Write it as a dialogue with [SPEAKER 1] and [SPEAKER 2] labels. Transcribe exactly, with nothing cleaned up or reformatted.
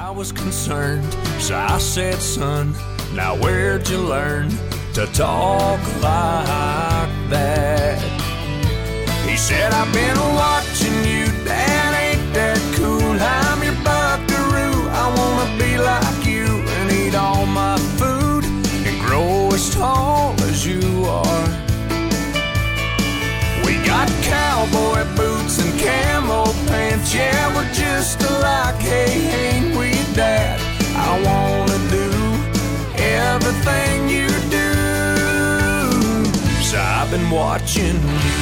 [SPEAKER 1] I was concerned, so I said, son, now where'd you learn to talk like that? He said, I've been watching you, Dad, ain't that cool? I'm your buckaroo, I wanna be like you and eat all my food and grow as tall as you are. We got cowboy boots and camo pants, yeah, we're just alike, hey, ain't we, Dad? I wanna do everything you do. So I've been watching